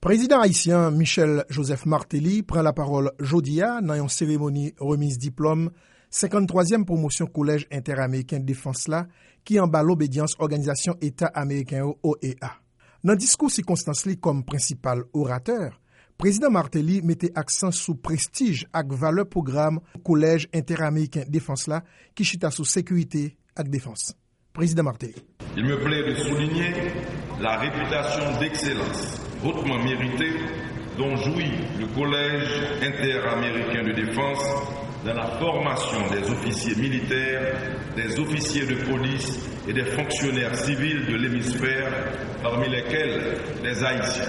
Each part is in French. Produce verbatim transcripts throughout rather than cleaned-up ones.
Président haïtien Michel Joseph Martelly prend la parole jodi a dans une cérémonie remise diplôme cinquante-troisième promotion collège interaméricain de défense là qui en bas l'obédience organisation État américain O E A. Dans discours circonstance li comme principal orateur, président Martelly mettait accent sur prestige et valeur programme collège interaméricain défense là qui chita sous sécurité et défense. Président Martelly. Il me plaît de souligner la réputation d'excellence hautement méritée dont jouit le Collège interaméricain de défense dans la formation des officiers militaires, des officiers de police et des fonctionnaires civils de l'hémisphère, parmi lesquels les Haïtiens.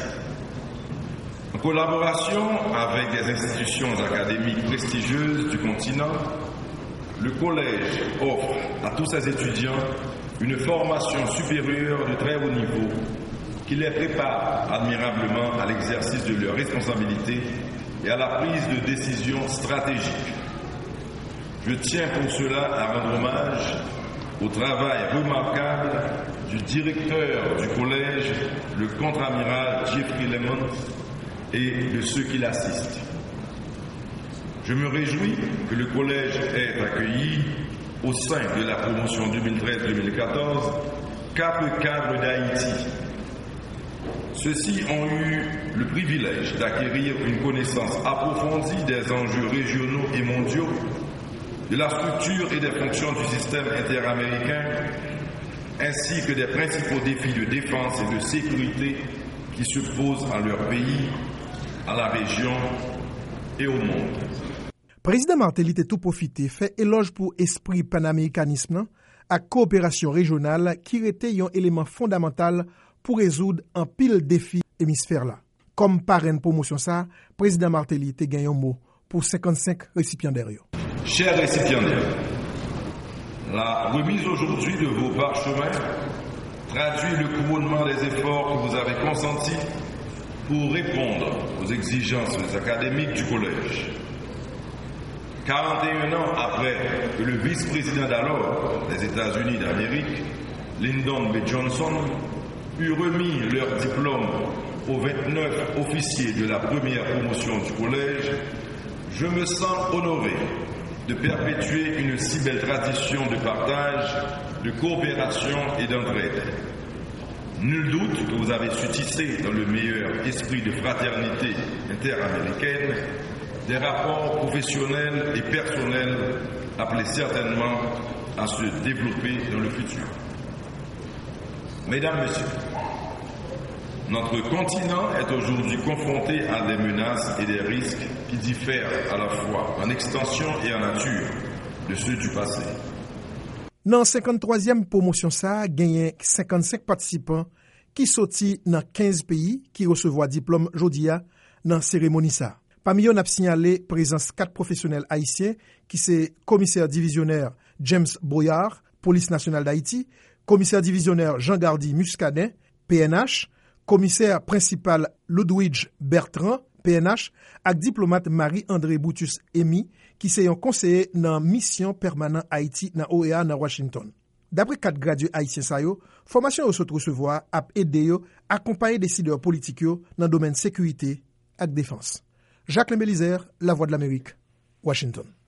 En collaboration avec des institutions académiques prestigieuses du continent, le Collège offre à tous ses étudiants une formation supérieure de très haut niveau qui les prépare admirablement à l'exercice de leurs responsabilités et à la prise de décisions stratégiques. Je tiens pour cela à rendre hommage au travail remarquable du directeur du collège, le contre-amiral Jeffrey Lemons, et de ceux qui l'assistent. Je me réjouis que le collège ait accueilli au sein de la promotion deux mille treize deux mille quatorze quatre cadres d'Haïti. Ceux-ci ont eu le privilège d'acquérir une connaissance approfondie des enjeux régionaux et mondiaux, de la structure et des fonctions du système interaméricain, ainsi que des principaux défis de défense et de sécurité qui se posent à leur pays, à la région et au monde. Président Martelly était tout profité, fait éloge pour esprit panaméricanisme à coopération régionale qui était un élément fondamental pour résoudre un pile défi hémisphère là. Comme parrain promotion ça, président Martelly était gagné un mot pour cinquante-cinq récipiendaires. Chers récipiendaires, la remise aujourd'hui de vos parchemins traduit le couronnement des efforts que vous avez consentis pour répondre aux exigences académiques du collège. quarante et un ans après que le vice-président d'alors des États-Unis d'Amérique, Lyndon B. Johnson, eut remis leur diplôme aux vingt-neuf officiers de la première promotion du collège, je me sens honoré de perpétuer une si belle tradition de partage, de coopération et d'entraide. Nul doute que vous avez su tisser dans le meilleur esprit de fraternité interaméricaine des rapports professionnels et personnels appelés certainement à se développer dans le futur. Mesdames, Messieurs, notre continent est aujourd'hui confronté à des menaces et des risques qui diffèrent à la fois en extension et en nature de ceux du passé. Dans la cinquante-troisième promotion, ça, gagné cinquante-cinq participants qui sortis dans quinze pays qui recevront diplôme jodia dans la cérémonie. Ça. Parmi eux, on a signalé présence quatre professionnels haïtiens qui sont commissaire divisionnaire James Boyard, Police nationale d'Haïti, commissaire divisionnaire Jean-Gardy Muscadet, P N H, commissaire principal Ludwig Bertrand, P N H, et diplomate Marie-André Boutus Emi, qui est un conseiller dans la mission permanente Haïti dans O E A dans Washington. D'après quatre gradués haïtiens, la formation au recevoir a aidé à accompagner des décideurs politiques dans le domaine sécurité et défense. Jacques Lemelizer, La Voix de l'Amérique, Washington.